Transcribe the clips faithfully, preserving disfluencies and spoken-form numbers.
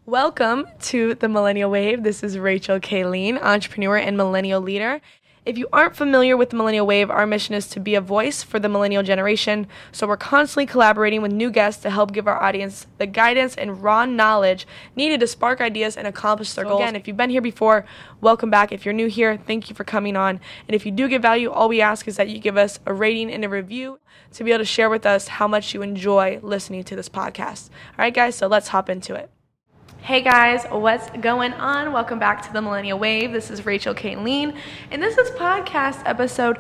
Welcome to the Millennial Wave. This is Rachel Kayleen, entrepreneur and millennial leader. If you aren't familiar with the Millennial Wave, our mission is to be a voice for the millennial generation. So we're constantly collaborating with new guests to help give our audience the guidance and raw knowledge needed to spark ideas and accomplish their goals. Again, if you've been here before, welcome back. If you're new here, thank you for coming on. And if you do get value, all we ask is that you give us a rating and a review to be able to share with us how much you enjoy listening to this podcast. All right, guys, so let's hop into it. Hey guys, what's going on? Welcome back to the Millennial Wave. This is Rachel Kayleen, and this is podcast episode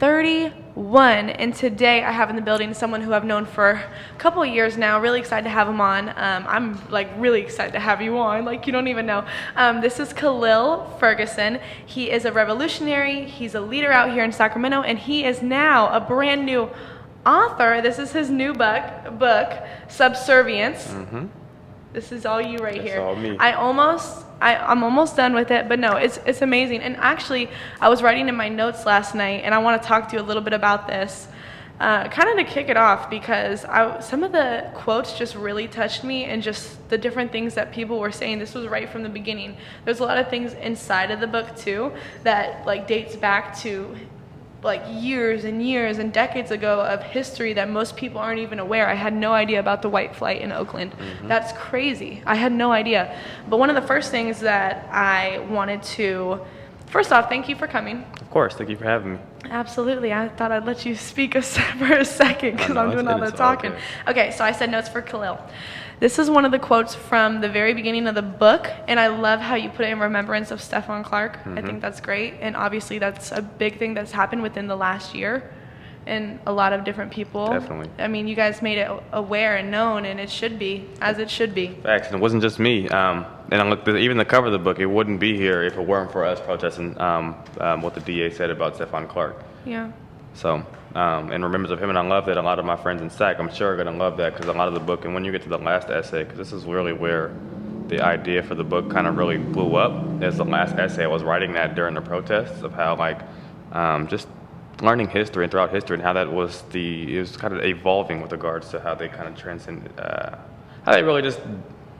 thirty-one. And today I have in the building someone who I've known for a couple of years now. Really excited to have him on. Um, I'm like really excited to have you on, like you don't even know. Um, this is Khalil Ferguson. He is a revolutionary. He's a leader out here in Sacramento, and he is now a brand new author. This is his new book, book Subservience. Mm-hmm. This is all you right That's here. all me. I almost, I, I'm almost done with it, but no, it's it's amazing. And actually, I was writing in my notes last night, and I want to talk to you a little bit about this, uh, kind of to kick it off, because I, some of the quotes just really touched me, and just the different things that people were saying. This was right from the beginning. There's a lot of things inside of the book too that like dates back to like years and years and decades ago of history that most people aren't even aware. I had no idea about the white flight in Oakland. Mm-hmm. That's crazy. I had no idea. But one of the first things that I wanted to, first off, thank you for coming. Of course, thank you for having me. Absolutely. I thought I'd let you speak a, for a second because I'm doing all the talking. All okay, so I said notes for Khalil. This is one of the quotes from the very beginning of the book, and I love how you put it in remembrance of Stephon Clark. Mm-hmm. I think that's great, and obviously that's a big thing that's happened within the last year, and a lot of different people. Definitely. I mean, you guys made it aware and known, and it should be, as it should be. Facts, and it wasn't just me. Um, and I looked at even the cover of the book, it wouldn't be here if it weren't for us protesting um, um, what the D A said about Stephon Clark. Yeah. So, um, in remembrance of him, and I love that a lot of my friends in S A C, I'm sure, are going to love that, because a lot of the book, and when you get to the last essay, because this is really where the idea for the book kind of really blew up, is the last essay. I was writing that during the protests of how, like, um, just learning history and throughout history, and how that was the, it was kind of evolving with regards to how they kind of transcended, uh, how they really just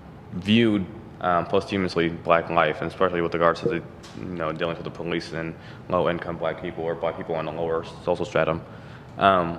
viewed um, posthumously black life, and especially with regards to the, you know, dealing with the police and low-income black people or black people on the lower social stratum. Um,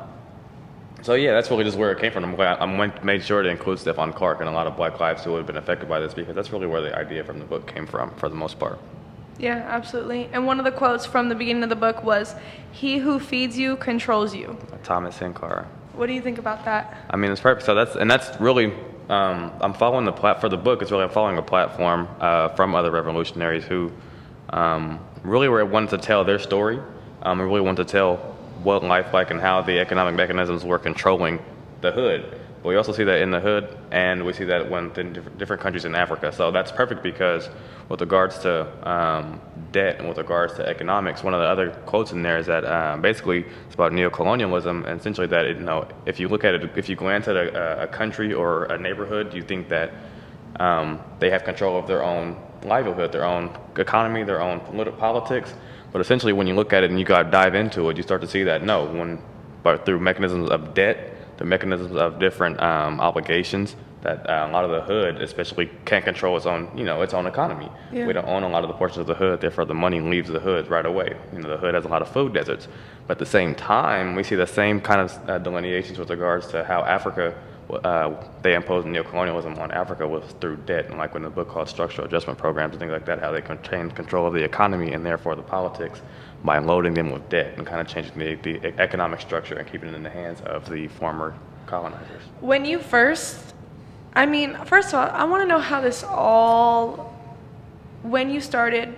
so yeah, that's really just where it came from. I'm glad I went, made sure to include Stephon Clark and a lot of black lives who would have been affected by this, because that's really where the idea from the book came from, for the most part. Yeah, absolutely. And one of the quotes from the beginning of the book was, "He who feeds you controls you." Thomas Sankara. What do you think about that? I mean, it's perfect. So that's, and that's really, um, I'm following the plat for the book. It's really, I'm following a platform uh, from other revolutionaries who um, really were wanted to tell their story. Um, and really wanted to tell what life like and how the economic mechanisms were controlling the hood. But we also see that in the hood, and we see that within different countries in Africa. So that's perfect, because with regards to um, debt and with regards to economics, one of the other quotes in there is that uh, basically it's about neocolonialism, and essentially that, it, you know, if you look at it, if you glance at a, a country or a neighborhood, you think that um, they have control of their own livelihood, their own economy, their own politi- politics. But essentially, when you look at it and you got to dive into it, you start to see that no, when but through mechanisms of debt, the mechanisms of different um, obligations, that uh, a lot of the hood especially can't control its own, you know, its own economy. Yeah. We don't own a lot of the portions of the hood, therefore the money leaves the hood right away. You know, the hood has a lot of food deserts. But at the same time, we see the same kind of uh, delineations with regards to how Africa, uh, they imposed neocolonialism on Africa was through debt. And like when the book called Structural Adjustment Programs and things like that, how they contained control of the economy and therefore the politics by loading them with debt and kind of changing the, the economic structure and keeping it in the hands of the former colonizers. When you first, I mean, first of all, I want to know how this all, when you started,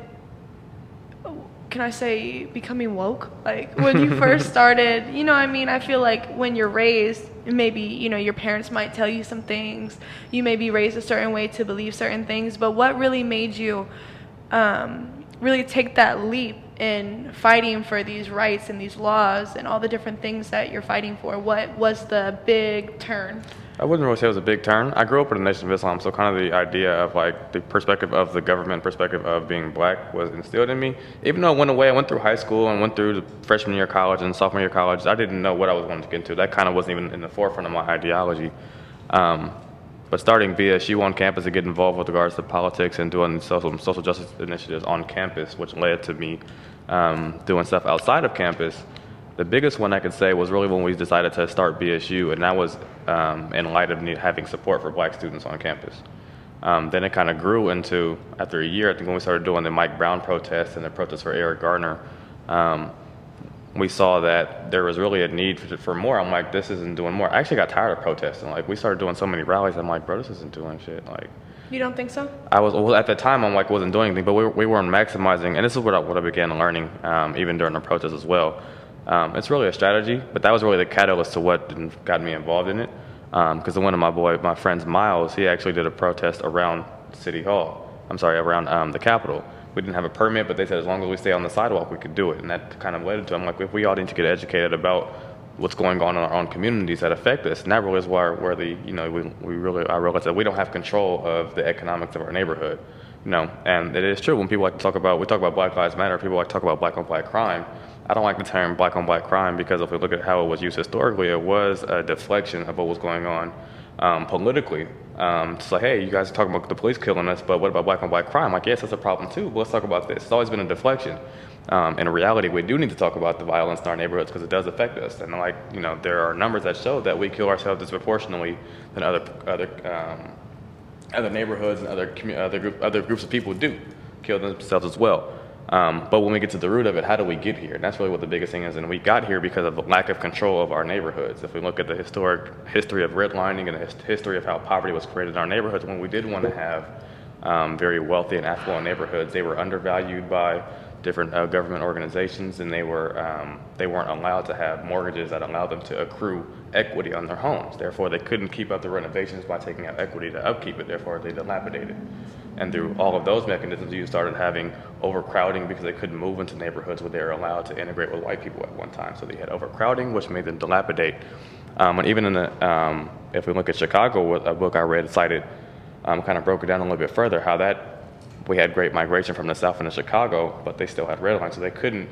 can I say becoming woke? Like when you first started, you know, I mean, I feel like when you're raised, maybe, you know, your parents might tell you some things, you may be raised a certain way to believe certain things, but what really made you um, really take that leap in fighting for these rights and these laws and all the different things that you're fighting for? What was the big turn? I wouldn't really say it was a big turn. I grew up in the Nation of Islam, so kind of the idea of like the perspective of the government, perspective of being black was instilled in me. Even though it went away, I went through high school and went through the freshman year of college and sophomore year of college. I didn't know what I was going to get into. That kind of wasn't even in the forefront of my ideology. Um, But starting B S U on campus to get involved with regards to politics and doing social social justice initiatives on campus, which led to me um, doing stuff outside of campus. The biggest one I could say was really when we decided to start B S U, and that was um, in light of need, having support for black students on campus. Um, then it kind of grew into, after a year, I think when we started doing the Mike Brown protests and the protests for Eric Garner, um, we saw that there was really a need for, for more. I'm like, this isn't doing more. I actually got tired of protesting. Like, we started doing so many rallies, I'm like, bro, this isn't doing shit. Like, you don't think so? I was, well, at the time, I'm like, wasn't doing anything, but we, we weren't maximizing, and this is what I, what I began learning, um, even during the protests as well. Um, it's really a strategy, but that was really the catalyst to what got me involved in it. Because um, one of my boy, my friends, Miles, he actually did a protest around City Hall. I'm sorry, around um, the Capitol. We didn't have a permit, but they said as long as we stay on the sidewalk, we could do it. And that kind of led to, I'm like, if we all need to get educated about what's going on in our own communities that affect us. And that really is where, where the, you know, we, we really, I realized that we don't have control of the economics of our neighborhood. You know, and it is true when people like to talk about, we talk about Black Lives Matter, people like to talk about black on black crime. I don't like the term black on black crime because if we look at how it was used historically, it was a deflection of what was going on um, politically. Um, it's like, hey, you guys are talking about the police killing us, but what about black on black crime? Like, yes, that's a problem too, but let's talk about this. It's always been a deflection. Um, in reality, we do need to talk about the violence in our neighborhoods because it does affect us. And like, you know, there are numbers that show that we kill ourselves disproportionately than other other um, other neighborhoods and other commu- other group, other groups of people do kill themselves as well. Um, but when we get to the root of it, how do we get here? And that's really what the biggest thing is. And we got here because of the lack of control of our neighborhoods. If we look at the historic history of redlining and the his- history of how poverty was created in our neighborhoods, when we did want to have um, very wealthy and affluent neighborhoods, they were undervalued by different uh, government organizations, and they were um, they weren't allowed to have mortgages that allowed them to accrue equity on their homes. Therefore, they couldn't keep up the renovations by taking out equity to upkeep it. Therefore, they dilapidated. And through all of those mechanisms, you started having overcrowding because they couldn't move into neighborhoods where they were allowed to integrate with white people at one time. So they had overcrowding, which made them dilapidate. Um, and even in the, um, if we look at Chicago, a book I read cited, um, kind of broke it down a little bit further, how that we had great migration from the South into Chicago, but they still had redlines, so they couldn't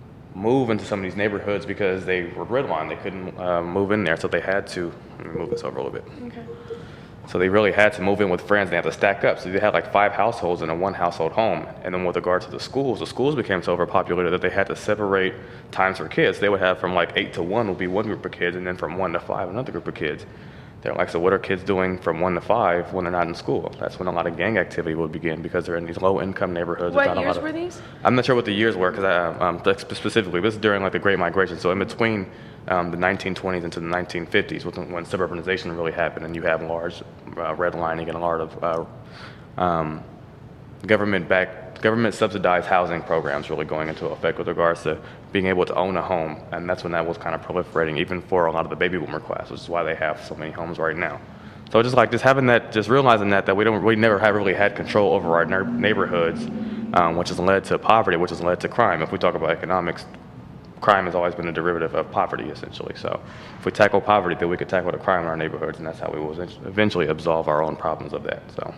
move into some of these neighborhoods because they were redlined. They couldn't uh, move in there, so they had to, let me move this over a little bit. Okay. So they really had to move in with friends. They had to stack up. So they had like five households in a one household home. And then with regard to the schools, the schools became so overpopulated that they had to separate times for kids. They would have from like eight to one would be one group of kids, and then from one to five another group of kids. They're like, so what are kids doing from one to five when they're not in school? That's when a lot of gang activity would begin because they're in these low-income neighborhoods. What not years a lot of, were these? I'm not sure what the years were because I um, specifically. This is during like the Great Migration, so in between um, the nineteen twenties into the nineteen fifties, when, when suburbanization really happened, and you have large uh, redlining and a lot of uh, um, government-backed, government-subsidized housing programs really going into effect with regards to being able to own a home, and that's when that was kind of proliferating, even for a lot of the baby boomer class, which is why they have so many homes right now. So just like just having that, just realizing that that we don't, we never have really had control over our ne- neighborhoods, um, which has led to poverty, which has led to crime. If we talk about economics, crime has always been a derivative of poverty, essentially. So if we tackle poverty, then we could tackle the crime in our neighborhoods, and that's how we will eventually absolve our own problems of that. So.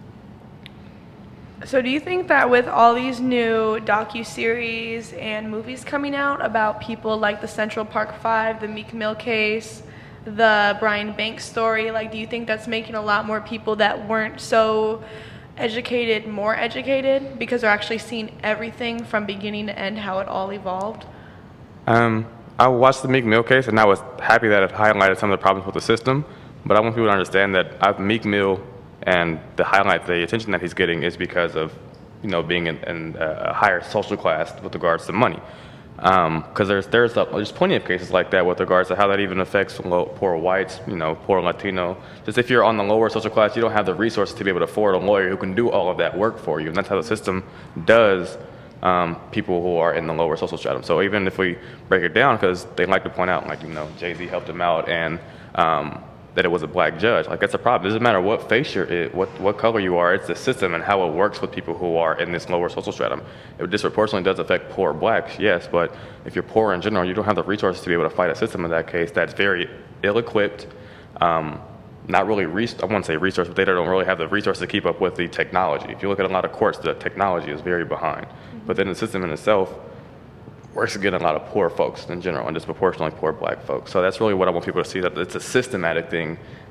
So do you think that with all these new docuseries and movies coming out about people like the Central Park Five, the Meek Mill case, the Brian Banks story, like do you think that's making a lot more people that weren't so educated more educated because they're actually seeing everything from beginning to end, how it all evolved? Um, I watched the Meek Mill case, and I was happy that it highlighted some of the problems with the system, but I want people to understand that I've, Meek Mill and the highlight, the attention that he's getting is because of, you know, being in, in a higher social class with regards to money. Because um, there's there's a, there's plenty of cases like that with regards to how that even affects low, poor whites, you know, poor Latino. Just if you're on the lower social class, you don't have the resources to be able to afford a lawyer who can do all of that work for you, and that's how the system does um, people who are in the lower social stratum. So even if we break it down, because they like to point out, like, you know, Jay-Z helped him out, and um, that it was a black judge. Like, that's a problem. It doesn't matter what face you're, it, what what color you are. It's the system and how it works with people who are in this lower social stratum. It disproportionately does affect poor blacks, yes, but if you're poor in general, you don't have the resources to be able to fight a system in that case that's very ill-equipped, um, not really, res- I won't say resource, but they don't really have the resources to keep up with the technology. If you look at a lot of courts, the technology is very behind. Mm-hmm. But then the system in itself works against a lot of poor folks in general, and disproportionately poor black folks. So that's really what I want people to see, that it's a systematic thing,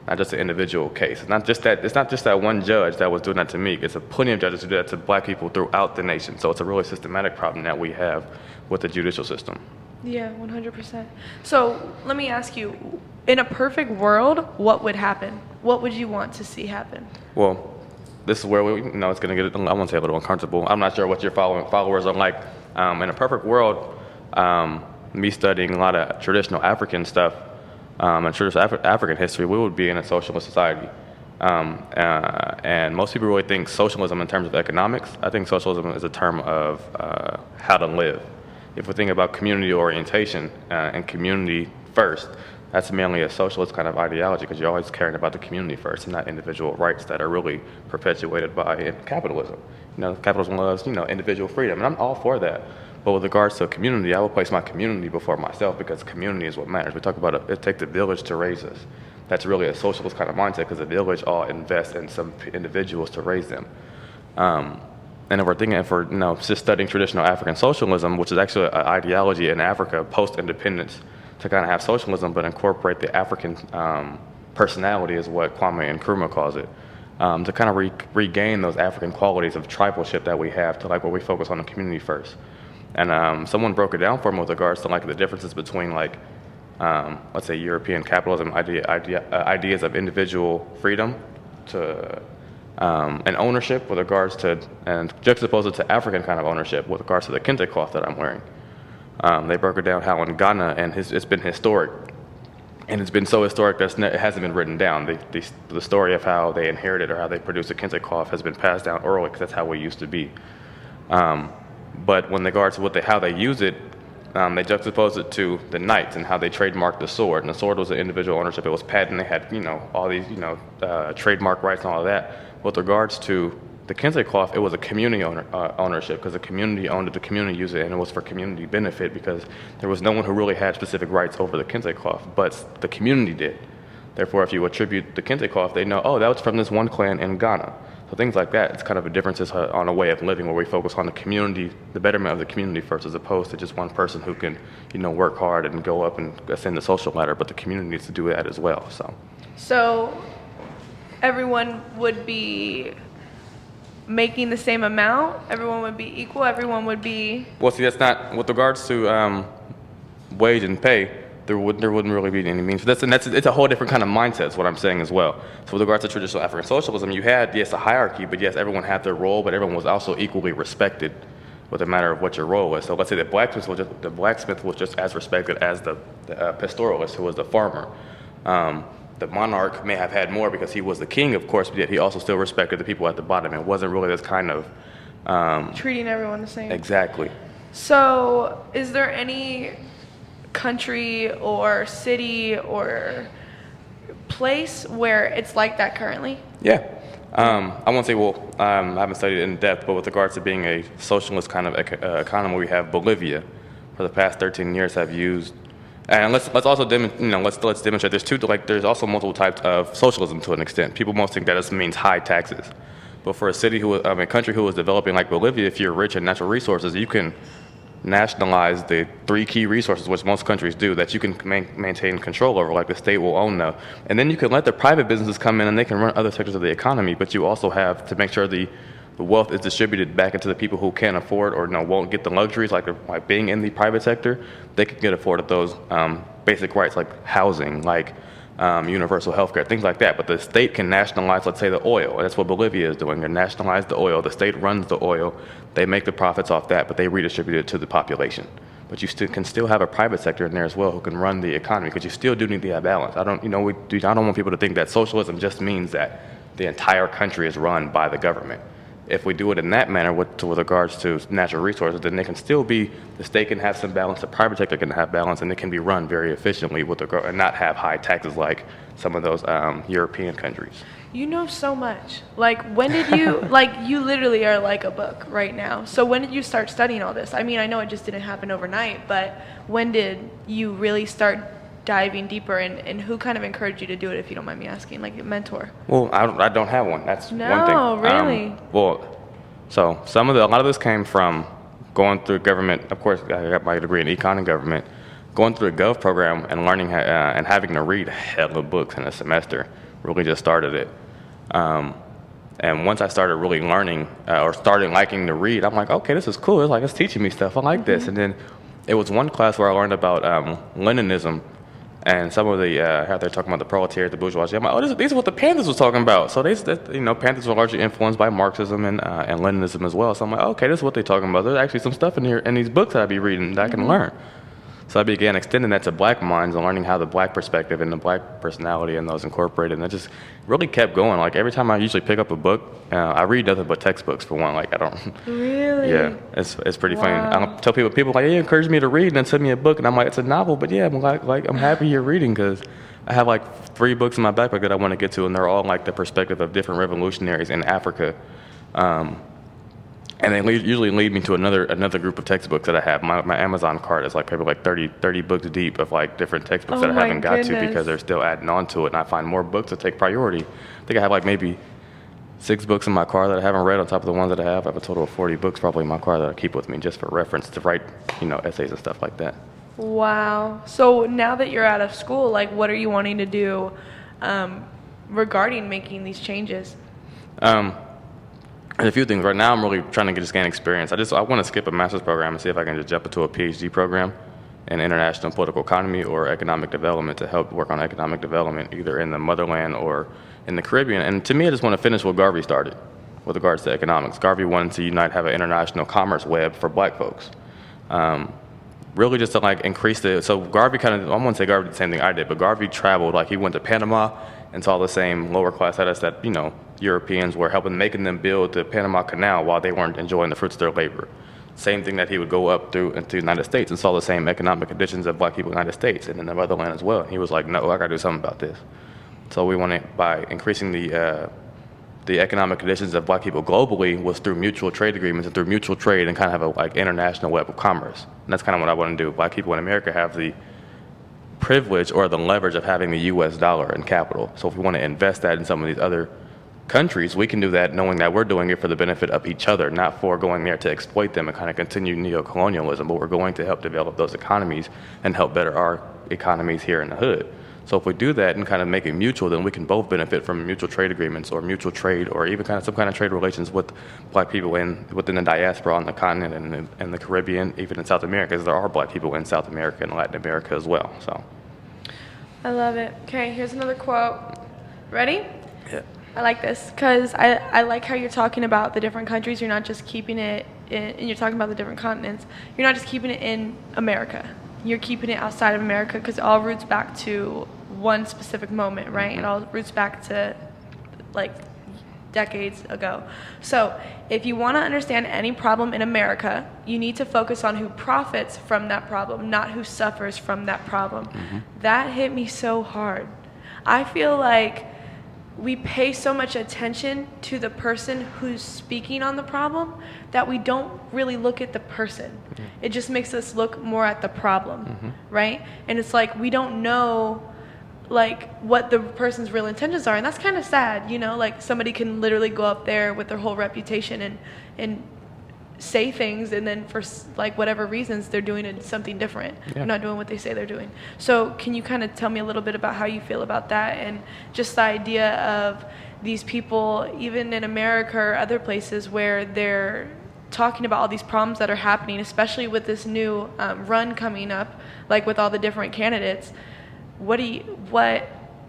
not just an individual case. It's not just that. It's not just that one judge that was doing that to Meek. It's a plenty of judges who do that to black people throughout the nation. So it's a really systematic problem that we have with the judicial system. Yeah, one hundred percent. So let me ask you, in a perfect world, what would happen? What would you want to see happen? Well, this is where we, you know, it's going to get, I won't say a little uncomfortable. I'm not sure what your following followers are like. Um, in a perfect world, um, me studying a lot of traditional African stuff, um, and traditional Af- African history, we would be in a socialist society. Um, uh, and most people really think socialism in terms of economics. I think socialism is a term of uh, how to live. If we think about community orientation uh, and community first, that's mainly a socialist kind of ideology because you're always caring about the community first and not individual rights that are really perpetuated by capitalism. You know, capitalism loves, you know, individual freedom, and I'm all for that. But with regards to community, I will place my community before myself because community is what matters. We talk about it, it takes the village to raise us. That's really a socialist kind of mindset because the village all invests in some individuals to raise them. Um, and if we're thinking, if we're, you know, just studying traditional African socialism, which is actually an ideology in Africa post-independence, to kind of have socialism but incorporate the African um, personality is what Kwame Nkrumah calls it, um, to kind of re- regain those African qualities of tribalship that we have to like where we focus on the community first. And um, someone broke it down for me with regards to like the differences between like, um, let's say European capitalism idea, idea, uh, ideas of individual freedom to um, and ownership with regards to, and juxtaposed it to African kind of ownership with regards to the kente cloth that I'm wearing. Um, they broke it down how in Ghana, and his, it's been historic, and it's been so historic that it hasn't been written down. The, the, the story of how they inherited or how they produced a kente cloth has been passed down orally because that's how we used to be. Um, but when regards to what they, how they use it, um, they juxtaposed it to the knights and how they trademarked the sword. And the sword was an individual ownership. It was patent. They had, you know, all these, you know, uh, trademark rights and all of that. With regards to the kente cloth, it was a community owner, uh, ownership because the community owned it, the community used it, and it was for community benefit because there was no one who really had specific rights over the kente cloth, but the community did. Therefore, if you attribute the kente cloth, they know, oh, that was from this one clan in Ghana. So things like that, it's kind of a difference on a way of living where we focus on the community, the betterment of the community first, as opposed to just one person who can, you know, work hard and go up and ascend the social ladder, but the community needs to do that as well. So, so everyone would be making the same amount, everyone would be equal, everyone would be... Well, see, that's not, with regards to um, wage and pay, there, would, there wouldn't really be any means. That's, and that's, it's a whole different kind of mindset is what I'm saying as well. So with regards to traditional African socialism, you had, yes, a hierarchy, but yes, everyone had their role, but everyone was also equally respected with a matter of what your role was. So let's say the blacksmith was just, the blacksmith was just as respected as the, the uh, pastoralist, who was the farmer. Um, The monarch may have had more because he was the king, of course, but yet he also still respected the people at the bottom. It wasn't really this kind of... Um, treating everyone the same. Exactly. So is there any country or city or place where it's like that currently? Yeah. Um, I won't say, well, um, I haven't studied it in depth, but with regards to being a socialist kind of ec- uh, economy, we have Bolivia for the past thirteen years have used. And let's let's also dem- you know let's let's demonstrate there's two like there's also multiple types of socialism to an extent. People most think that this means high taxes, but for a city who I mean a country who is developing like Bolivia, if you're rich in natural resources, you can nationalize the three key resources, which most countries do, that you can ma- maintain control over, like the state will own them, and then you can let the private businesses come in and they can run other sectors of the economy. But you also have to make sure the the wealth is distributed back into the people who can't afford or you know, won't get the luxuries, like, like being in the private sector. They can get afforded those um, basic rights like housing, like um, universal health care, things like that. But the state can nationalize, let's say, the oil. That's what Bolivia is doing. They nationalize the oil. The state runs the oil. They make the profits off that, but they redistribute it to the population. But you still can still have a private sector in there as well who can run the economy because you still do need to have balance. I don't, you know, we do, I don't want people to think that socialism just means that the entire country is run by the government. If we do it in that manner with, to, with regards to natural resources, then they can still be, the state can have some balance, the private sector can have balance, and it can be run very efficiently with regard, and not have high taxes like some of those um, European countries. You know so much. Like, when did you, like, you literally are like a book right now. So when did you start studying all this? I mean, I know it just didn't happen overnight, but when did you really start diving deeper, and, and who kind of encouraged you to do it, if you don't mind me asking, like a mentor? Well, I don't, I don't have one. That's no, one thing. No, really? Um, well, so some of the, a lot of this came from going through government. Of course, I got my degree in econ and government. Going through a Gov program and learning uh, and having to read hella books in a semester really just started it. Um, and once I started really learning uh, or started liking to read, I'm like, okay, this is cool. It's like, it's teaching me stuff. I like mm-hmm. this. And then it was one class where I learned about um, Leninism and some of the, uh, how they're talking about the proletariat, the bourgeoisie. I'm like, oh, this, these are what the Panthers was talking about. So they, you know, Panthers were largely influenced by Marxism and, uh, and Leninism as well. So I'm like, okay, this is what they're talking about. There's actually some stuff in here in these books that I be reading that I can mm-hmm. learn. So I began extending that to black minds and learning how the black perspective and the black personality and those incorporated. And it just really kept going. Like every time I usually pick up a book, uh, I read nothing but textbooks for one. Like I don't. Really? Yeah, it's it's pretty wow. funny. I don't tell people people like, yeah, encourage me to read and then send me a book, and I'm like, it's a novel, but yeah, I'm like, like I'm happy you're reading because I have like three books in my backpack that I want to get to, and they're all like the perspective of different revolutionaries in Africa. Um, And they lead, usually lead me to another another group of textbooks that I have. My my Amazon cart is like probably like thirty, thirty books deep of like different textbooks oh that I haven't got goodness. to because they're still adding on to it. And I find more books that take priority. I think I have like maybe six books in my car that I haven't read on top of the ones that I have. I have a total of forty books probably in my car that I keep with me just for reference to write, you know, essays and stuff like that. Wow. So now that you're out of school, like what are you wanting to do um, regarding making these changes? Um. And a few things. Right now, I'm really trying to get just gain experience. I just I want to skip a master's program and see if I can just jump into a PhD program in international political economy or economic development to help work on economic development either in the motherland or in the Caribbean. And to me, I just want to finish what Garvey started with regards to economics. Garvey wanted to unite, have an international commerce web for black folks. Um, really just to like increase the, so Garvey kind of, I wouldn't say Garvey did the same thing I did, but Garvey traveled, like he went to Panama and saw the same lower class status that, you know, Europeans were helping, making them build the Panama Canal while they weren't enjoying the fruits of their labor. Same thing that he would go up through into the United States and saw the same economic conditions of black people in the United States and in the motherland as well. He was like, no, I gotta do something about this. So we want to, by increasing the uh, the economic conditions of black people globally was through mutual trade agreements and through mutual trade and kind of have a like international web of commerce. And that's kind of what I want to do. Black people in America have the privilege or the leverage of having the U S dollar and capital. So if we want to invest that in some of these other countries, we can do that knowing that we're doing it for the benefit of each other, not for going there to exploit them and kind of continue neo-colonialism, but we're going to help develop those economies and help better our economies here in the hood. So if we do that and kind of make it mutual, then we can both benefit from mutual trade agreements or mutual trade or even kind of some kind of trade relations with black people in within the diaspora on the continent and in, in the Caribbean, even in South America, because there are black people in South America and Latin America as well. So I love it. Okay, here's another quote. Ready? Yeah. I like this because I, I like how you're talking about the different countries. You're not just keeping it in, and you're talking about the different continents. You're not just keeping it in America. You're keeping it outside of America because it all roots back to one specific moment, right? It all roots back to like decades ago. So if you want to understand any problem in America, you need to focus on who profits from that problem, not who suffers from that problem. Mm-hmm. That hit me so hard. I feel like we pay so much attention to the person who's speaking on the problem that we don't really look at the person. Mm-hmm. It just makes us look more at the problem, mm-hmm. right? And it's like we don't know like what the person's real intentions are, and that's kind of sad, you know, like somebody can literally go up there with their whole reputation and and say things, and then for like whatever reasons they're doing it something different. Yeah. They're not doing what they say they're doing. So can you kind of tell me a little bit about how you feel about that and just the idea of these people, even in America or other places, where they're talking about all these problems that are happening, especially with this new um, run coming up, like with all the different candidates. What do you what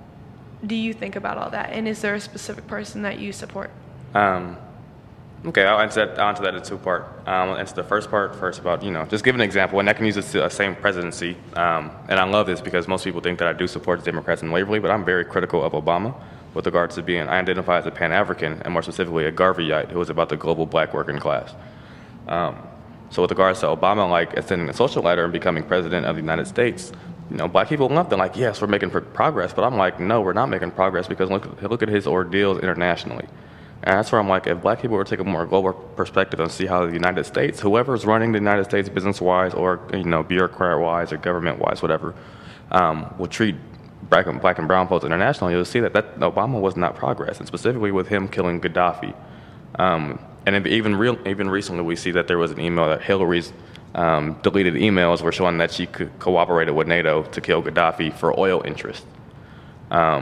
do you think about all that? And is there a specific person that you support? Um. Okay, I'll answer that, I'll answer that in two part. Um, I'll answer the first part first about, you know, just give an example, and I can use the same presidency. Um, and I love this because most people think that I do support the Democrats in Waverly, but I'm very critical of Obama with regards to being, I identify as a Pan-African, and more specifically a Garveyite, who was about the global black working class. Um, so with regards to Obama, like ascending the social ladder and becoming president of the United States, you know, black people love them, like, yes, we're making progress, but I'm like, no, we're not making progress because look, look at his ordeals internationally. And that's where I'm like, if black people were to take a more global perspective and see how the United States, whoever's running the United States business-wise or, you know, bureaucrat-wise or government-wise, whatever, um, will treat black and, black and brown folks internationally, you'll see that, that Obama was not progress, and specifically with him killing Gaddafi. Um, and even real, even recently, we see that there was an email that Hillary's um, deleted emails were showing that she co- cooperated with NATO to kill Gaddafi for oil interests. Um,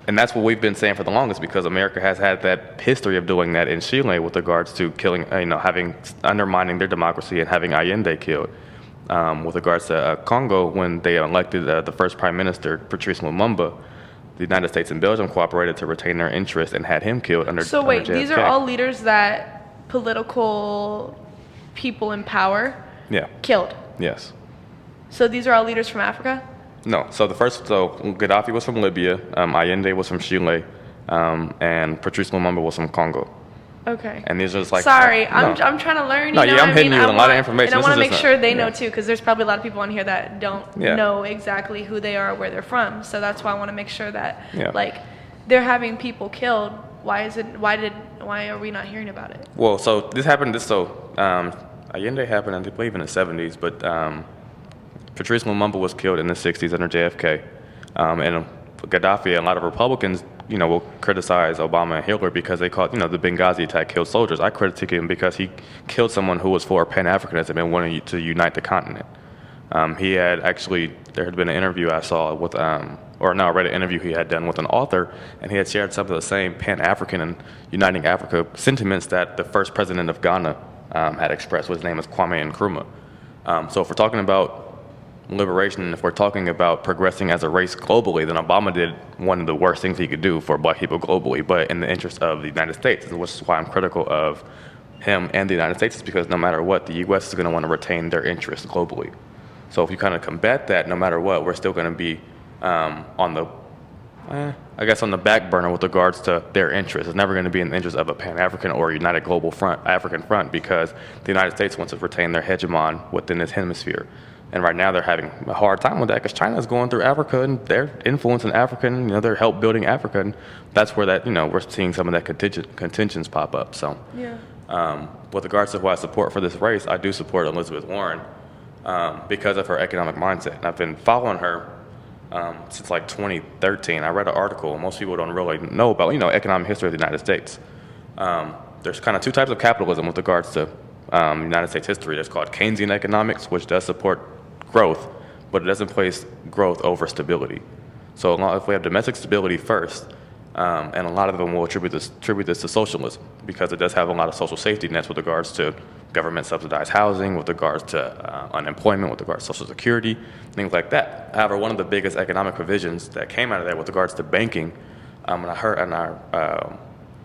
and that's what we've been saying for the longest, because America has had that history of doing that in Chile with regards to killing, uh, you know, having undermining their democracy and having Allende killed. Um, with regards to uh, Congo, when they elected uh, the first prime minister, Patrice Lumumba, the United States and Belgium cooperated to retain their interest and had him killed under. So wait, under J F K. These are all leaders that political people in power yeah. killed. Yes. So these are all leaders from Africa? No. So the first, so Gaddafi was from Libya, um, Allende was from Chile, um, and Patrice Lumumba was from Congo. Okay. And these are just like. Sorry, no. I'm I'm trying to learn. You no, know yeah, I'm what hitting I mean? you with I a lot want, of information. And I This want to is make just sure a- they yeah. know too, because there's probably a lot of people on here that don't Yeah. know exactly who they are, where they're from. So that's why I want to make sure that, Yeah. like, they're having people killed. Why is it? Why did? Why are we not hearing about it? Well, so this happened. This so um, Allende happened, I believe, in the seventies, but um, Patrice Lumumba was killed in the sixties under J F K, um, and Gaddafi. A lot of Republicans, you know, will criticize Obama and Hillary because they called, you know, the Benghazi attack killed soldiers. I critique him because he killed someone who was for Pan-Africanism and wanted to unite the continent. Um, he had actually, there had been an interview I saw with, um, or no, I read an interview he had done with an author, and he had shared some of the same Pan-African and uniting Africa sentiments that the first president of Ghana um, had expressed. His name is Kwame Nkrumah. Um, so if we're talking about liberation, if we're talking about progressing as a race globally, then Obama did one of the worst things he could do for black people globally, but in the interest of the United States, which is why I'm critical of him and the United States, is because no matter what, the U S is going to want to retain their interests globally. So if you kind of combat that, no matter what, we're still going to be um, on the, eh, I guess, on the back burner with regards to their interests. It's never going to be in the interest of a Pan-African or a united global front, African front, because the United States wants to retain their hegemon within this hemisphere. And right now they're having a hard time with that because China's going through Africa and they're influencing Africa, and, you know, they're help building Africa, and that's where that, you know, we're seeing some of that contingent, contentions pop up. So, Yeah. um, with regards to who I support for this race, I do support Elizabeth Warren um, because of her economic mindset. And I've been following her um, since like twenty thirteen. I read an article. Most people don't really know about, you know, economic history of the United States. Um, there's kind of two types of capitalism with regards to um, United States history. There's called Keynesian economics, which does support growth, but it doesn't place growth over stability. So if we have domestic stability first, um, and a lot of them will attribute this, attribute this to socialism because it does have a lot of social safety nets with regards to government subsidized housing, with regards to uh, unemployment, with regards to social security, things like that. However, one of the biggest economic provisions that came out of that with regards to banking, um, and I heard and I, uh,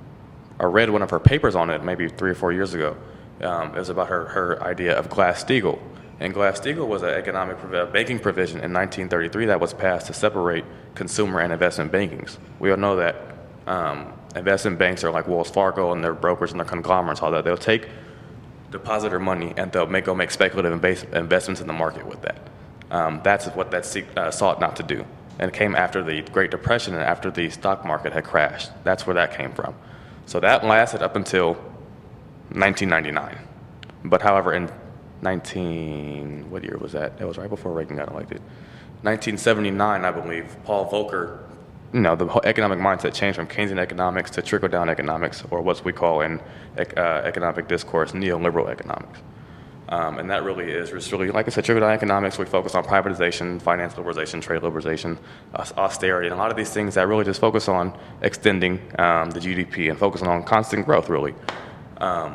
I read one of her papers on it maybe three or four years ago. Um, it was about her, her idea of Glass-Steagall. And Glass-Steagall was an economic prov- banking provision in nineteen thirty-three that was passed to separate consumer and investment bankings. We all know that um, investment banks are like Wells Fargo and their brokers and their conglomerates, all that. They'll take depositor money and they'll make, go make speculative invas- investments in the market with that. Um, that's what that se- uh, sought not to do. And it came after the Great Depression and after the stock market had crashed. That's where that came from. So that lasted up until nineteen ninety-nine. But however, in nineteen, what year was that? It was right before Reagan got elected. nineteen seventy-nine, I believe, Paul Volcker, you know, the whole economic mindset changed from Keynesian economics to trickle-down economics, or what we call in uh, economic discourse, neoliberal economics. Um, and that really is, it's really, like I said, trickle-down economics. We focus on privatization, finance liberalization, trade liberalization, uh, austerity, and a lot of these things that really just focus on extending um, the G D P and focusing on constant growth, really. Um,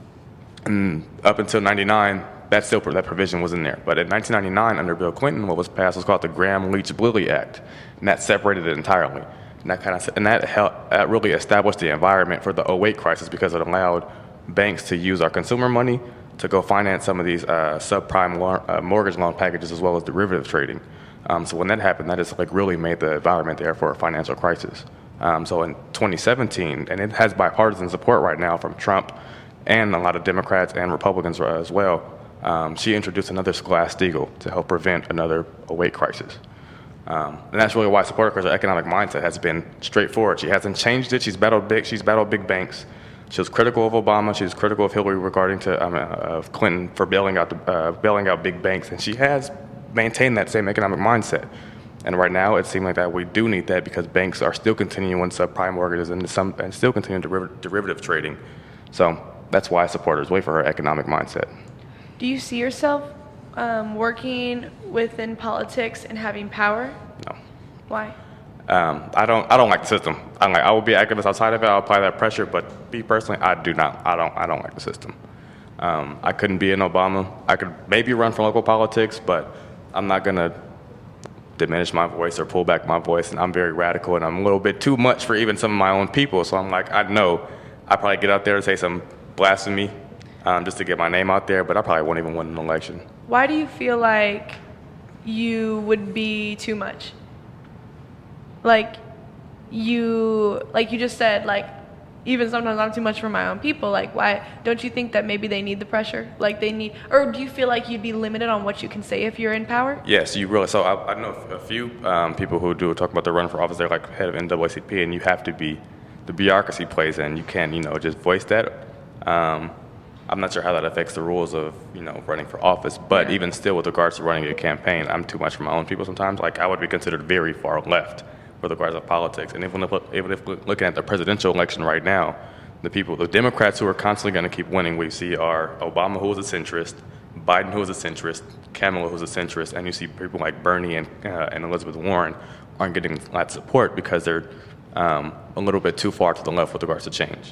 and up until ninety-nine, that still that provision was in there. But in nineteen ninety-nine, under Bill Clinton, what was passed was called the Gramm-Leach-Bliley Act, and that separated it entirely. And that kind of and that helped, that really established the environment for the oh eight crisis because it allowed banks to use our consumer money to go finance some of these uh, subprime lo- uh, mortgage loan packages as well as derivative trading. Um, so when that happened, that just like really made the environment there for a financial crisis. Um, so in twenty seventeen, and it has bipartisan support right now from Trump and a lot of Democrats and Republicans as well, um, she introduced another Glass-Steagall to help prevent another oh eight crisis. Um, and that's really why I support her, because her economic mindset has been straightforward. She hasn't changed it. She's battled big. She's battled big banks. She was critical of Obama. She was critical of Hillary regarding to um, uh, of Clinton for bailing out the, uh, bailing out big banks, and she has maintained that same economic mindset. And right now, it seems like that we do need that because banks are still continuing subprime mortgages and some and still continuing deriv- derivative trading. So that's why I support her. Is wait for her economic mindset. Do you see yourself um, working within politics and having power? No. Why? Um, I don't. I don't like the system. I'm like I will be an activist outside of it. I'll apply that pressure. But me personally, I do not. I don't. I don't like the system. Um, I couldn't be an Obama. I could maybe run for local politics, but I'm not gonna diminish my voice or pull back my voice. And I'm very radical, and I'm a little bit too much for even some of my own people. So I'm like, I know I probably get out there and say some blasphemy um, just to get my name out there, but I probably won't even win an election. Why do you feel like you would be too much? Like you, like you just said, like even sometimes I'm too much for my own people. Like why don't you think that maybe they need the pressure? Like they need, or do you feel like you'd be limited on what you can say if you're in power? Yes, you really. So I, I know a few um, people who do talk about the run for office. They're like head of N double A C P, and you have to be, the bureaucracy plays in. You can't, you know, just voice that. Um, I'm not sure how that affects the rules of, you know, running for office, but Yeah. even still with regards to running a campaign, I'm too much for my own people sometimes. Like I would be considered very far left with regards to politics. And even if, even if we're looking at the presidential election right now, the people, the Democrats who are constantly going to keep winning, we see are Obama, who is a centrist, Biden, who is a centrist, Kamala, who's a centrist, and you see people like Bernie and, uh, and Elizabeth Warren aren't getting a lot of support because they're um, a little bit too far to the left with regards to change.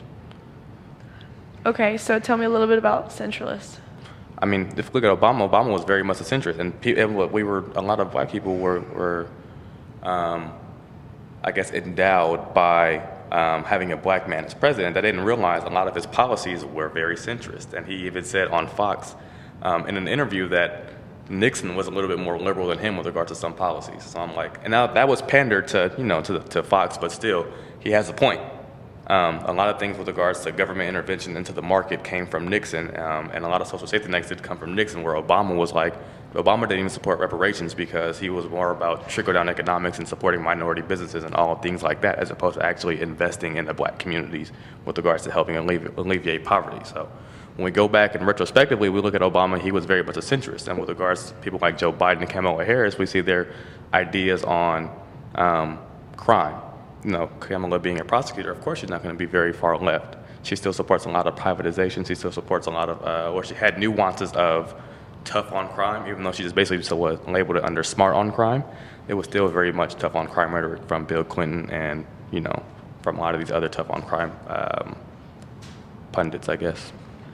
Okay, so tell me a little bit about centralists. I mean, if you look at Obama, Obama was very much a centrist, and, pe- and what we were, a lot of black people were, were um, I guess, endowed by um, having a black man as president. That didn't realize a lot of his policies were very centrist, and he even said on Fox um, in an interview that Nixon was a little bit more liberal than him with regard to some policies. So I'm like, and now that was pandered to, you know, to, to Fox, but still, he has a point. Um, a lot of things with regards to government intervention into the market came from Nixon, um, and a lot of social safety nets did come from Nixon, where Obama was like, Obama didn't even support reparations because he was more about trickle-down economics and supporting minority businesses and all things like that, as opposed to actually investing in the black communities with regards to helping alleviate, alleviate poverty. So when we go back and retrospectively, we look at Obama, he was very much a centrist. And with regards to people like Joe Biden and Kamala Harris, we see their ideas on um, crime. You know, Kamala being a prosecutor, of course she's not going to be very far left. She still supports a lot of privatization. She still supports a lot of, uh, or she had nuances of tough on crime, even though she just basically still was labeled it under smart on crime. It was still very much tough on crime rhetoric from Bill Clinton and, you know, from a lot of these other tough on crime um, pundits, I guess.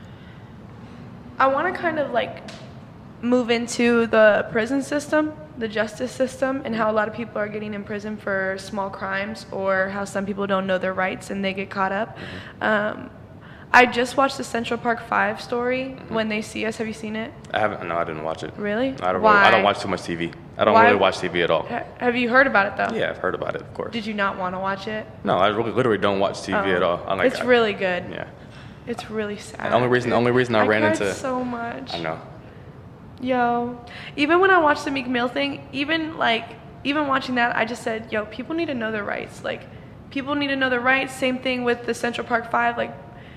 I want to kind of like move into the prison system, the justice system, and how a lot of people are getting in prison for small crimes, or how some people don't know their rights and they get caught up. Mm-hmm. Um, I just watched the Central Park Five story, mm-hmm. When They See Us. Have you seen it? I haven't. No, I didn't watch it. Really? I don't. Why? Really, I don't watch too much T V. I don't Why? really watch T V at all. Ha- have you heard about it though? Yeah, I've heard about it, of course. Did you not want to watch it? No, I really, literally don't watch T V Oh. at all. I'm like, It's I- really good. Yeah. It's really sad. And the only reason, the only reason I, I ran cried into. so much. I know. Yo, even when I watched the Meek Mill thing, even like, even watching that, I just said, yo, people need to know their rights. Like, people need to know their rights. Same thing with the Central Park Five. Like,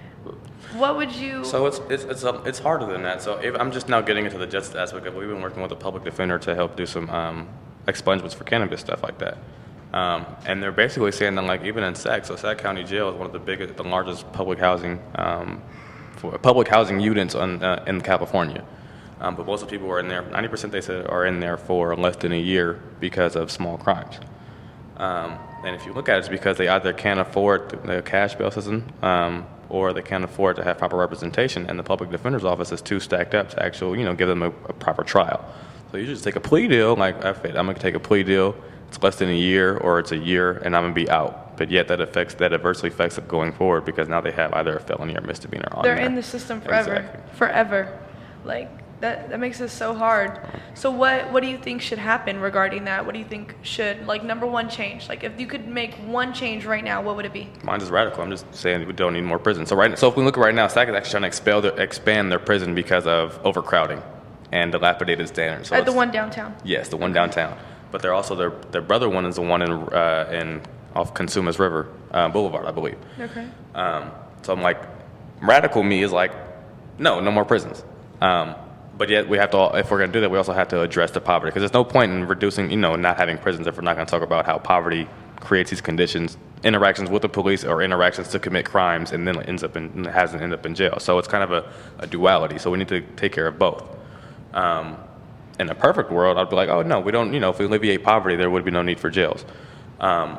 what would you? So it's it's it's, um, it's harder than that. So if, I'm just now getting into the justice aspect of it. We've been working with a public defender to help do some um, expungements for cannabis, stuff like that. Um, and they're basically saying that, like, even in Sac, so Sac County Jail is one of the biggest, the largest public housing um, for public housing units on, uh, in California. Um, but most of the people who are in there, ninety percent they said are in there for less than a year because of small crimes. Um, and if you look at it, it's because they either can't afford the cash bail system, um, or they can't afford to have proper representation, and the public defender's office is too stacked up to actually, you know, give them a, a proper trial. So you just take a plea deal, like, I'm going to take a plea deal, it's less than a year, or it's a year, and I'm going to be out. But yet that affects, that adversely affects it going forward, because now they have either a felony or misdemeanor on They're there. in the system forever. Exactly. Forever. Like, that, that makes it so hard. So what, what do you think should happen regarding that? What do you think should, like, number one, change? Like, if you could make one change right now, what would it be? Mine's is radical. I'm just saying we don't need more prison. So right, so if we look right now, Sac is actually trying to expel their, expand their prison because of overcrowding and dilapidated standards. So At the it's- one downtown? Yes, the one downtown. But they're also, their their brother one is the one in uh, in off Consumers River uh, Boulevard, I believe. Okay. Um, so I'm like, radical me is like, no, no more prisons. Um, but yet we have to, if we're going to do that, we also have to address the poverty, because there's no point in reducing, you know, not having prisons if we're not going to talk about how poverty creates these conditions, interactions with the police or interactions to commit crimes, and then it ends up in, hasn't ended up in jail. So it's kind of a, a duality. So we need to take care of both. Um, in a perfect world, I'd be like, oh no, we don't, you know, if we alleviate poverty, there would be no need for jails. Um,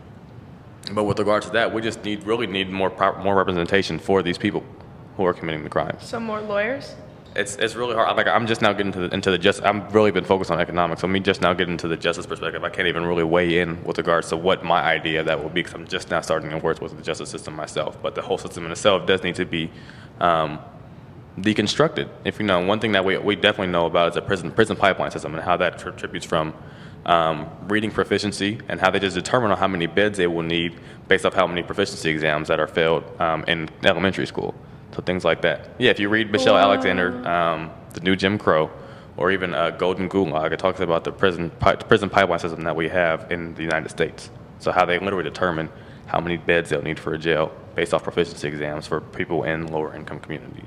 but with regard to that, we just need really need more pro- more representation for these people who are committing the crimes. Some more lawyers? It's it's really hard. Like I'm just now getting to the, into the just. I'm really been focused on economics. So me just now getting into the justice perspective, I can't even really weigh in with regards to what my idea that will be, because I'm just now starting to work with the justice system myself. But the whole system in itself does need to be um, deconstructed. If you know, one thing that we we definitely know about is the prison prison pipeline system and how that contributes from um, reading proficiency and how they just determine on how many beds they will need based off how many proficiency exams that are failed um, in elementary school. So things like that. Yeah, if you read Michelle Wow. Alexander, um, The New Jim Crow, or even uh, Golden Gulag, it talks about the prison pi- prison pipeline system that we have in the United States. So how they literally determine how many beds they'll need for a jail based off proficiency exams for people in lower income communities.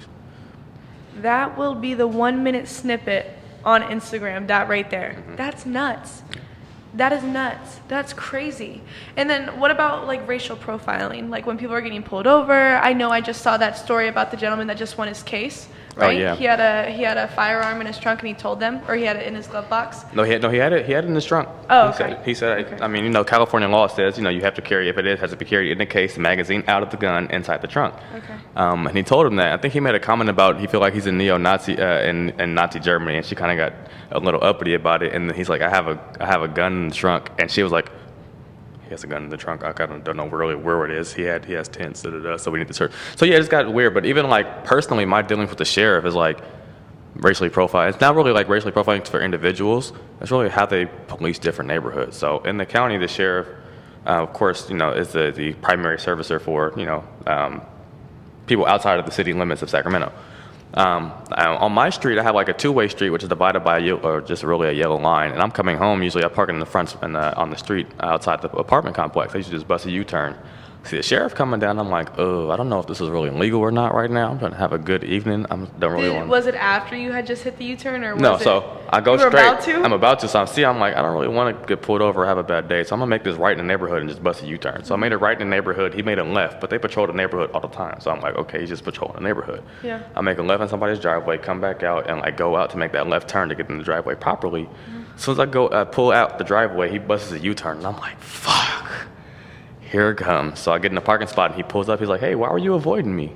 That will be the one minute snippet on Instagram, that right there. Mm-hmm. That's nuts. That is nuts. That's crazy. And then what about like racial profiling? Like when people are getting pulled over, I know I just saw that story about the gentleman that just won his case, right? Oh, yeah. He had a he had a firearm in his trunk and he told them, or he had it in his glove box. No, he had no, he had it. He had it in his trunk. Oh, he said okay. it. He said, Okay. I mean, you know, California law says, you know, you have to carry, if it is, has to be carried in the case, the magazine out of the gun, inside the trunk. Okay. Um, and he told him that. I think he made a comment about he feel like he's a neo-Nazi uh, in, in Nazi Germany, and she kind of got a little uppity about it. And he's like, I have a I have a gun in the trunk, and she was like, he has a gun in the trunk. I kind of don't know really where it is. He had he has tents, da, da, da, so we need to search. So yeah, it just got weird. But even like personally, my dealings with the sheriff is like racially profiled. It's not really like racially profiling for individuals. It's really how they police different neighborhoods. So in the county, the sheriff, uh, of course, you know, is the, the primary servicer for, you know, um, people outside of the city limits of Sacramento. Um, on my street, I have like a two-way street, which is divided by a, ye- or just really a yellow line. And I'm coming home. Usually, I park in the front and on the street outside the apartment complex. I usually just bust a U-turn. See the sheriff coming down. I'm like, oh, I don't know if this is really legal or not right now. I'm trying to have a good evening. I don't really Did, want. was it after you had just hit the U-turn, or was No, it, so I go you were straight. about to? I'm about to. So I'm see. I'm like, I don't really want to get pulled over or have a bad day. So I'm gonna make this right in the neighborhood and just bust a U-turn. So I made it right in the neighborhood. He made a left, but they patrol the neighborhood all the time. So I'm like, okay, he's just patrolling the neighborhood. Yeah. I make a left in somebody's driveway, come back out, and like go out to make that left turn to get in the driveway properly. Mm-hmm. As soon as I go uh, pull out the driveway, he busts a U-turn, and I'm like, fuck. Here it comes. So I get in the parking spot, and he pulls up. He's like, hey, why were you avoiding me?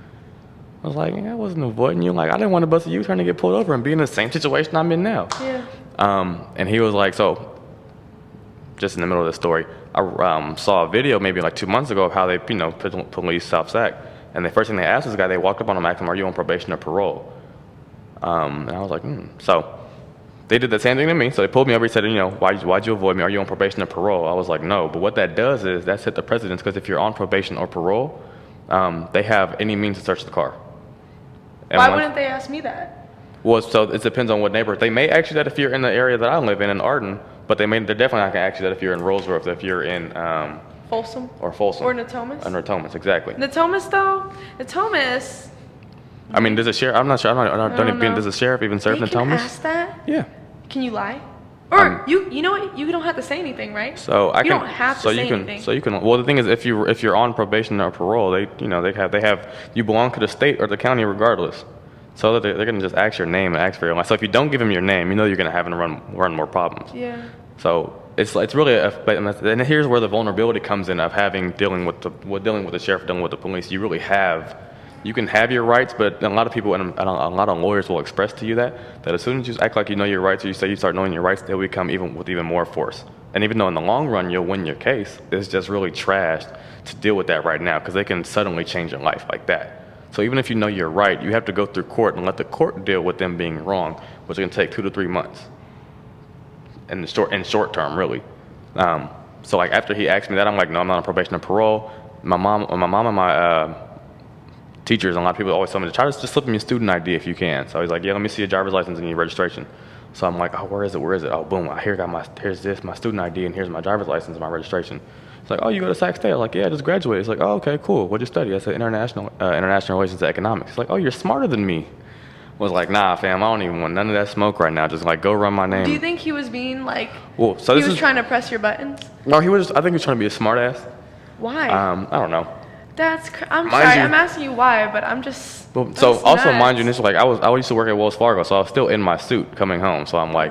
I was like, yeah, I wasn't avoiding you. Like, I didn't want to bust a U-turn to get pulled over and be in the same situation I'm in now. Yeah. Um, and he was like, so, just in the middle of the story, I um, saw a video maybe like two months ago of how they, you know, pol- police South Sac. And the first thing they asked this guy, they walked up on him, asked him, are you on probation or parole? Um, and I was like, hmm. So they did the same thing to me. So they pulled me over. He said, you know, why, why'd you avoid me? Are you on probation or parole? I was like, no. But what that does is that's hit the precedence, because if you're on probation or parole, um, they have any means to search the car. And Why once- wouldn't they ask me that? Well, so it depends on what neighborhood. They may ask you that if you're in the area that I live in, in Arden, but they may, they're definitely not going to ask you that if you're in Rosegrove, if you're in, um, Folsom? or Folsom. Or Natomas? Or Natomas, exactly. Natomas, though? Natomas, I mean, does a sheriff, I'm not sure, I'm not, I don't, don't even, know. does a sheriff even serve they can Natomas? ask that? Yeah. Can you lie? Or Um, you you know what? You don't have to say anything, right? So I you can, don't have to so say you can, anything. So you can, well, the thing is, if you, if you're on probation or parole, they, you know, they have, they have, you belong to the state or the county regardless. So that they're, they're going to just ask your name and ask for your life. So if you don't give them your name, you know you're going to have them run, run more problems. Yeah. So it's it's really a, but and that's- and here's where the vulnerability comes in of having dealing with the with dealing with the sheriff, dealing with the police. You really have, you can have your rights, but a lot of people and a lot of lawyers will express to you that that as soon as you act like you know your rights, or you say you start knowing your rights, they'll become even with even more force. And even though in the long run you'll win your case, it's just really trashed to deal with that right now, because they can suddenly change your life like that. So even if you know you're right, you have to go through court and let the court deal with them being wrong, which can take two to three months. In the short, in short term, really. Um, so like after he asked me that, I'm like, no, I'm not on probation or parole. My mom, my mom and my uh, teachers and a lot of people always tell me to try to just slip me a student I D if you can. So he's like, yeah, let me see your driver's license and your registration. So I'm like, oh, where is it? Where is it? Oh, boom! I here got my here's this my student I D and here's my driver's license and my registration. It's like, oh, you go to Sac State? I'm like, yeah, I just graduated. It's like, oh, okay, cool. What'd you study? I said international uh, international relations and economics. It's like, oh, you're smarter than me. I was like, nah, fam, I don't even want none of that smoke right now. Just like go run my name. Do you think he was being like? Well, so he this was is trying to press your buttons? no, he was. I think he was trying to be a smartass. Why? Um, I don't know. That's. Cr- I'm Mind sorry. you- I'm asking you why, but I'm just. Well, so that's also nuts. mind you, this is like I was I used to work at Wells Fargo, so I was still in my suit coming home. So I'm like,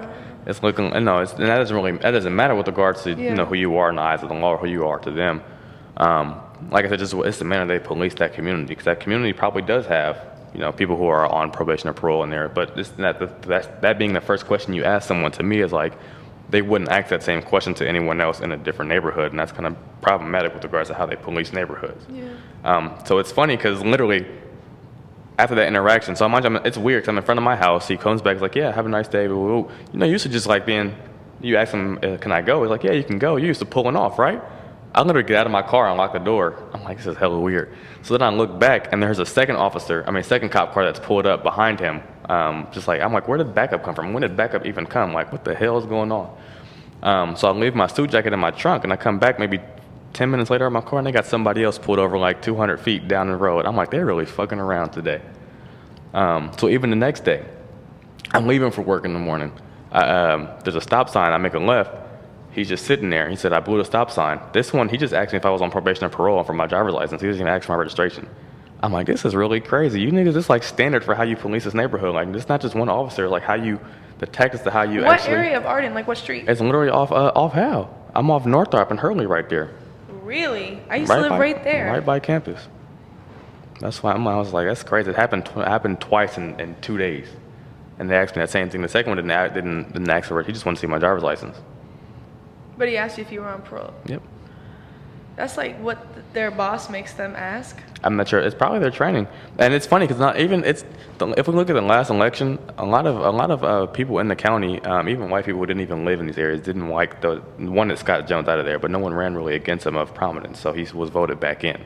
It's looking, no, it's, and that doesn't really, that doesn't matter with regards to, Yeah. you know, who you are in the eyes of the law or who you are to them. Um, like I said, just it's the manner they police that community, because that community probably does have, you know, people who are on probation or parole in there. But it's that, that, that being the first question you ask someone, to me, is like, they wouldn't ask that same question to anyone else in a different neighborhood, and that's kind of problematic with regards to how they police neighborhoods. Yeah. Um, so it's funny because literally after that interaction, so I'm, it's weird because I'm in front of my house. He comes back, he's like, "Yeah, have a nice day." You know, you used to just like being, you ask him, uh, "Can I go?" He's like, "Yeah, you can go." You used to pulling off, right? I literally get out of my car and lock the door. I'm like, this is hella weird. So then I look back, and there's a second officer, I mean, second cop car that's pulled up behind him. Um, just like, I'm like, where did backup come from? When did backup even come? Like, what the hell is going on? Um, so I leave my suit jacket in my trunk, and I come back maybe ten minutes later in my car, and they got somebody else pulled over like two hundred feet down the road. I'm like, they're really fucking around today. Um, so even the next day, I'm leaving for work in the morning. I, um, there's a stop sign. I make a left. He's just sitting there. He said, I blew the stop sign. This one, he just asked me if I was on probation or parole for my driver's license. He doesn't even ask for my registration. I'm like, this is really crazy. You niggas, this is like standard for how you police this neighborhood. Like, it's not just one officer. Like, how you, the tactics to how you What actually. area of Arden? Like what street? It's literally off uh, off Hal. I'm off Northrop and Hurley right there. Really? I used Right to live by, right there. Right by campus. That's why I'm, I was like, that's crazy. It happened tw- happened twice in, in two days. And they asked me that same thing. The second one didn't, a- didn't, didn't ask for it. He just wanted to see my driver's license. But he asked you if you were on parole. Yep. That's like what th- their boss makes them ask. I'm not sure. It's probably their training, and it's funny because not even it's. If we look at the last election, a lot of a lot of uh, people in the county, um, even white people who didn't even live in these areas, didn't like the one that Scott Jones out of there. But no one ran really against him of prominence, so he was voted back in.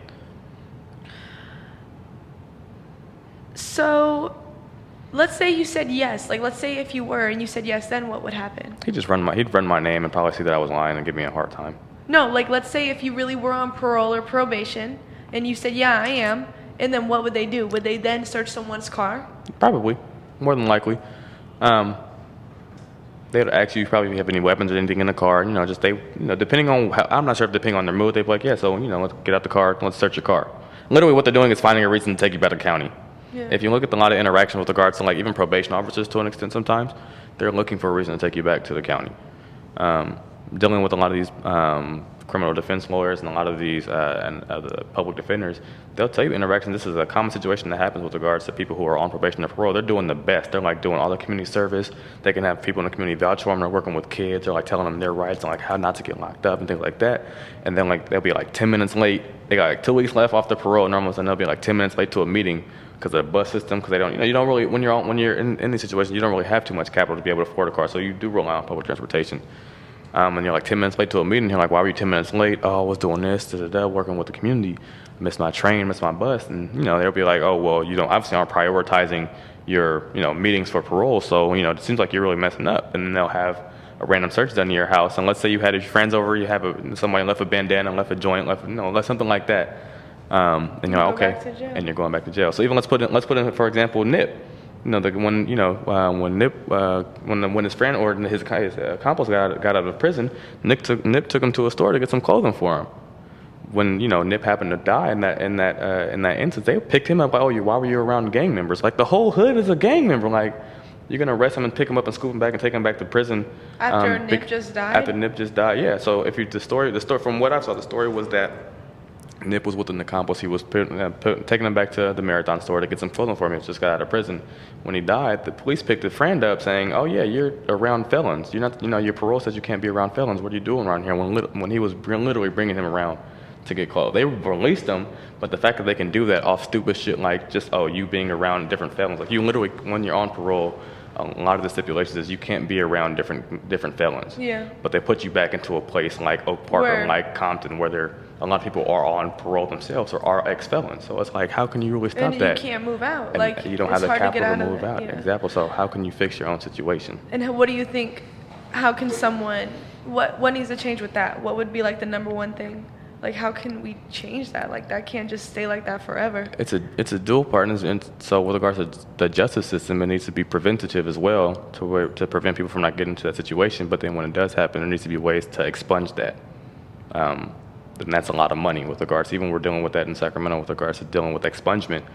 So, let's say you said yes. Like, let's say if you were and you said yes, then what would happen? He'd just run my he'd run my name and probably see that I was lying and give me a hard time. No, like let's say if you really were on parole or probation and you said, yeah, I am, and then what would they do? Would they then search someone's car? Probably, more than likely. Um, they'd ask you probably if you have any weapons or anything in the car. You know, just they, you know, depending on how, I'm not sure if depending on their mood, they'd be like, yeah, so you know, let's get out the car, let's search your car. Literally, what they're doing is finding a reason to take you back to county. Yeah. If you look at a lot of interaction with regards to like even probation officers to an extent, sometimes they're looking for a reason to take you back to the county. Um, dealing with a lot of these um, criminal defense lawyers and a lot of these uh, and uh, the public defenders, they'll tell you interaction. This is a common situation that happens with regards to people who are on probation or parole. They're doing the best. They're like doing all the community service. They can have people in the community vouch for them. They're working with kids. They're like telling them their rights and like how not to get locked up and things like that. And then like they'll be like ten minutes late. They got like two weeks left off the parole. Normally, and they'll be like ten minutes late to a meeting because of the bus system. Because they don't, you know, you don't really when you're on, when you're in, in these situations, you don't really have too much capital to be able to afford a car. So you do rely on public transportation. Um, and you're like ten minutes late to a meeting. You're like, why were you ten minutes late? Oh, I was doing this, da da da, working with the community. Missed my train, missed my bus. And, you know, they'll be like, oh, well, you don't obviously aren't prioritizing your, you know, meetings for parole. So, you know, it seems like you're really messing up. And then they'll have a random search done in your house. And let's say you had your friends over, you have a, somebody left a bandana, left a joint, left, you know, left something like that. Um, and you're like, Go okay. back to jail. And you're going back to jail. So even let's put in, let's put in, for example, Nip. You know, the, when you know uh, when Nip uh, when the, when his friend or his, his accomplice got got out of prison, Nick took Nip took him to a store to get some clothing for him. When you know Nip happened to die in that in that uh, in that instance, they picked him up. Oh, you why were you around gang members? Like the whole hood is a gang member. Like you're gonna arrest him and pick him up and scoop him back and take him back to prison After um, Nip bec- just died? After Nip just died, yeah. So if you the story the story from what I saw, the story was that Nip was with an accomplice. He was put, uh, put, taking him back to the Marathon store to get some clothing for him. He just got out of prison. When he died, the police picked a friend up saying, "Oh yeah, you're around felons. You're not. You know, your parole says you can't be around felons. What are you doing around here?" When lit- when he was literally bringing him around to get clothes, they released him. But the fact that they can do that off stupid shit like just oh you being around different felons, like you literally when you're on parole. A lot of the stipulations is you can't be around different different felons. Yeah. But they put you back into a place like Oak Park Where- or like Compton where there a lot of people are on parole themselves or are ex-felons. So it's like, how can you really stop And you that? can't move out. And Like you don't it's have the hard to get capital out to of move it. out. Yeah. Exactly. So how can you fix your own situation? And how- what do you think? How can someone? What what needs to change with that? What would be like the number one thing? Like how can we change that? Like that can't just stay like that forever. It's a it's a dual part, and so with regards to the justice system, it needs to be preventative as well to where, to prevent people from not getting into that situation. But then when it does happen, there needs to be ways to expunge that. Um, and that's a lot of money with regards. Even we're dealing with that in Sacramento with regards to dealing with expungement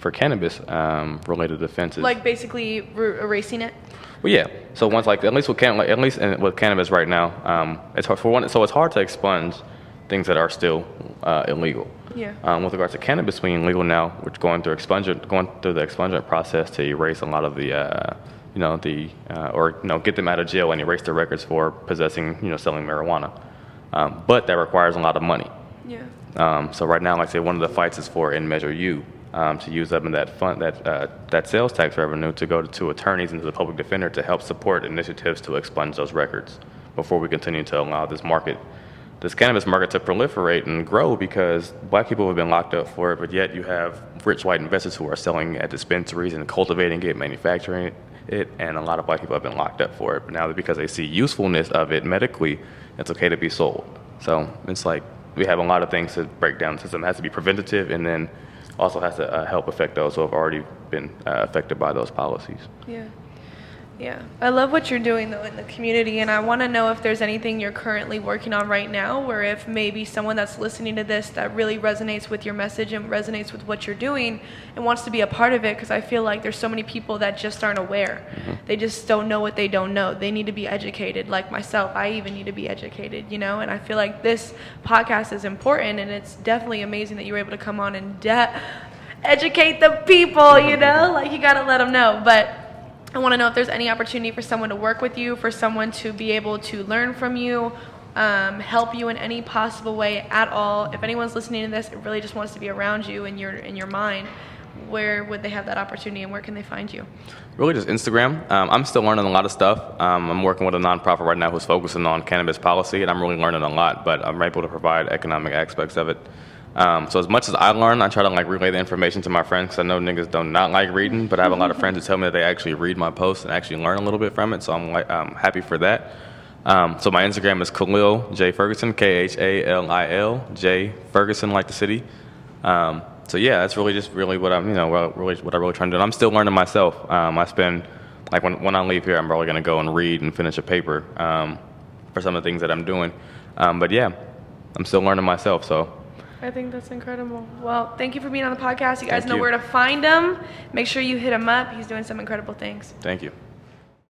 for cannabis um, related offenses. Like basically re- erasing it. Well, yeah. So once like at least with can like, at least in, with cannabis right now, um, it's hard for one. So it's hard to expunge things that are still uh, illegal. Yeah. Um, with regards to cannabis being legal now, which going through expungement, going through the expungement process to erase a lot of the, uh, you know, the uh, or you know get them out of jail and erase their records for possessing, you know, selling marijuana. Um, but that requires a lot of money. Yeah. Um, so right now, like I say, one of the fights is for in Measure U. Um, to use up in that fund, that uh, that sales tax revenue to go to, to attorneys and to the public defender to help support initiatives to expunge those records before we continue to allow this market, this cannabis market to proliferate and grow, because black people have been locked up for it, but yet you have rich white investors who are selling at dispensaries and cultivating it, manufacturing it, and a lot of black people have been locked up for it. But now because they see usefulness of it medically, it's okay to be sold. So it's like we have a lot of things to break down. The system has to be preventative, and then also has to uh, help affect those who have already been uh, affected by those policies. Yeah. Yeah. I love what you're doing, though, in the community, and I want to know if there's anything you're currently working on right now, or if maybe someone that's listening to this that really resonates with your message and resonates with what you're doing and wants to be a part of it, because I feel like there's so many people that just aren't aware. Mm-hmm. They just don't know what they don't know. They need to be educated, like myself. I even need to be educated, you know, and I feel like this podcast is important, and it's definitely amazing that you were able to come on and de- educate the people, you know, like you got to let them know. But I want to know if there's any opportunity for someone to work with you, for someone to be able to learn from you, um, help you in any possible way at all. If anyone's listening to this, it really just wants to be around you in your in your mind, where would they have that opportunity, and where can they find you? Really just Instagram. Um, I'm still learning a lot of stuff. Um, I'm working with a nonprofit right now who's focusing on cannabis policy, and I'm really learning a lot, but I'm able to provide economic aspects of it. Um, so as much as I learn, I try to like relay the information to my friends, because I know niggas do not like reading, but I have a lot of friends who tell me that they actually read my posts and actually learn a little bit from it, so I'm like, I'm happy for that. Um, so my Instagram is Khalil J Ferguson, K H A L I L J Ferguson, like the city. Um, so yeah, that's really just really what I'm, you know, what, really, what I really trying to do. And I'm still learning myself. Um, I spend, like when, when I leave here, I'm probably going to go and read and finish a paper um, for some of the things that I'm doing. Um, but yeah, I'm still learning myself, so. I think that's incredible. Well, thank you for being on the podcast. You guys Thank know you. where to find him. Make sure you hit him up. He's doing some incredible things. Thank you.